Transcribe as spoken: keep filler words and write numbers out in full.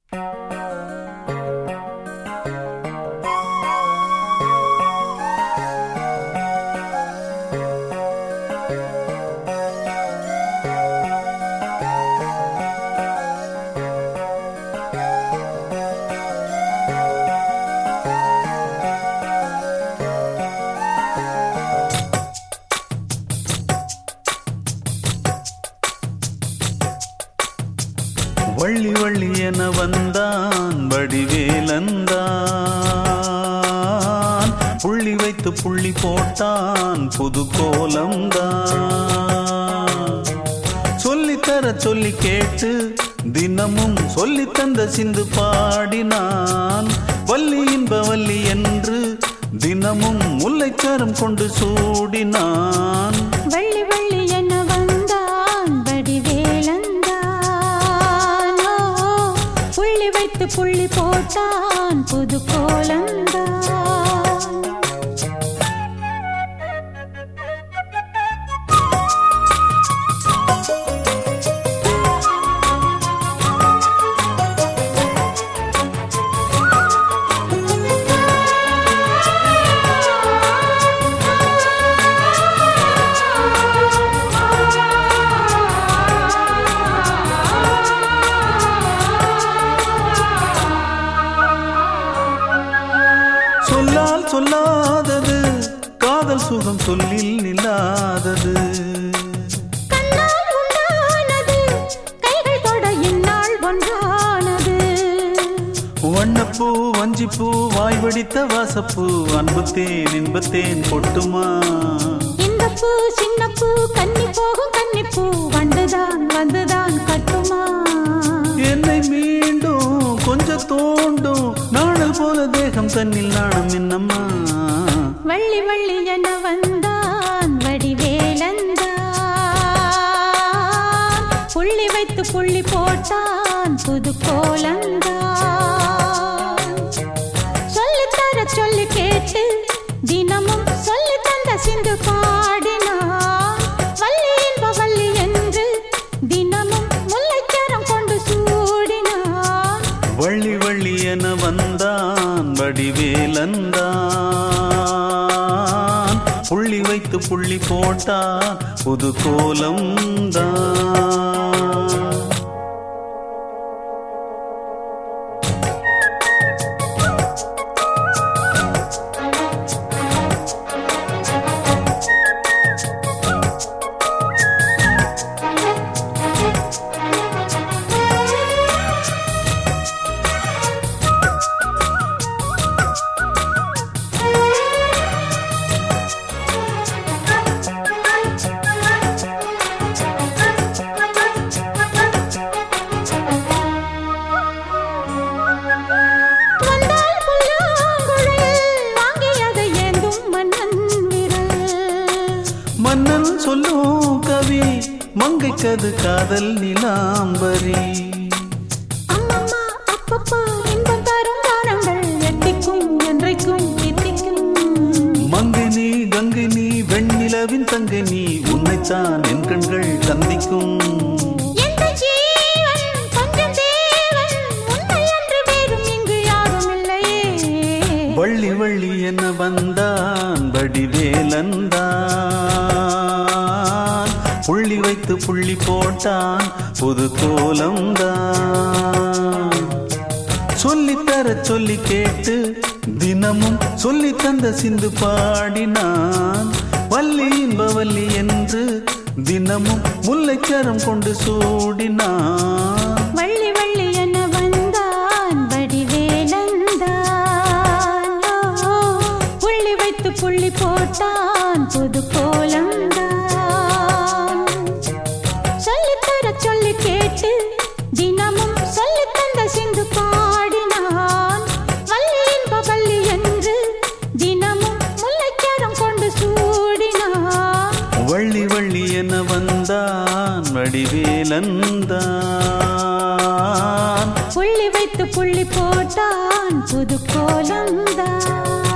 வள்ளி வள்ளி என வந்தான் வடிவேலந்தான், புள்ளி வைத்து புள்ளி போட்டான் புது கோலம்தான். சொல்லித்தர சொல்லி கேட்டு தினமும் சொல்லி தந்த சிந்து பாடினான். வள்ளி இன்ப வள்ளி என்று தினமும் முல்லைச்சரம் கொண்டு சூடினான். வள்ளி வள்ளி என வந்தான் வடிவேலந்தான், புள்ளி வைத்து புள்ளி போட்டான் புது கோலந்தான். சொல்லால் சொல்லாதது காதல் சுகம் சொல்லில் நில்லாதது. கண்ணால் உண்டானது கைகள் தொட இந்நாள் ஒன்றானது. வண்ணப்பூ வஞ்சிப்பூ வாய் வடித்த வாசப்பூ அன்புத்தேன் இன்பத்தேன் பொட்டுமா. இந்த பூ சின்ன பூ கன்னி போகும் கன்னிப்பூ வந்துதான் வந்துதான் கட்டுமா. என்னை மீண்டும் கொஞ்சம் தோண்டும் நாணல் போல தேகம் தன்னில் நாணம் என்னம்மா. வள்ளி வள்ளி என வந்தான் வடிவேலந்தான், புள்ளி வைத்து புள்ளி போட்டான் புது கோலந்தான். சொல்லித்தர சொல்லி கேட்டு தினமும் சொல்லி தந்த சிந்து பாடினான். வள்ளி இன்ப வள்ளி என்று தினமும் முல்லைச்சரம் கொண்டு சூடினான். வள்ளி வள்ளி என வந்தான் வடிவேலந்தான், புள்ளி வைத்து புள்ளி போட்டான் புது கோலம்தான். மன்னன் சொல்லும் கவி மங்கைக்கது காதல் நிலாம்பரி. அம்மம்மா அப்பப்பா இன்பம் தரும் காரணங்கள் எட்டிக்கும் என்றைக்கும் எட்டிக்கும். மங்கை நீ கங்கை நீ வெண்ணிலவின் தங்கை நீ உன்னைத்தான் என் கண்கள் சந்திக்கும். எந்த ஜீவன் கொஞ்சம் தேவன் உன்னை அன்று வேறும் இங்கு யாரும் இல்லையே. வள்ளி வள்ளி என வந்தான் வடிவேலந்தான், புள்ளி வைத்து புள்ளி போட்டான் புது கோலம்தான். சொல்லித்தர சொல்லி கேட்டு தினமும் சொல்லி தந்த சிந்து பாடினான். வள்ளி இன்ப வள்ளி என்று தினமும் முல்லைச்சரம் கொண்டு சூடினான். வள்ளி வள்ளி என வந்தான் வடிவேலந்தான், புள்ளி வைத்து புள்ளி போட்டான் புது கோலம்தான். சொல்லித்தர சொல்லி கேட்டு தினமும் சொல்லி தந்த சிந்து பாடினான். வள்ளி இன்ப வள்ளி என்று தினமும் முல்லைச்சரம் கொண்டு சூடினான். வள்ளி வள்ளி என வந்தான் வடிவேலந்தான், புள்ளி வைத்து புள்ளி போட்டான் புது கோலம்தான்.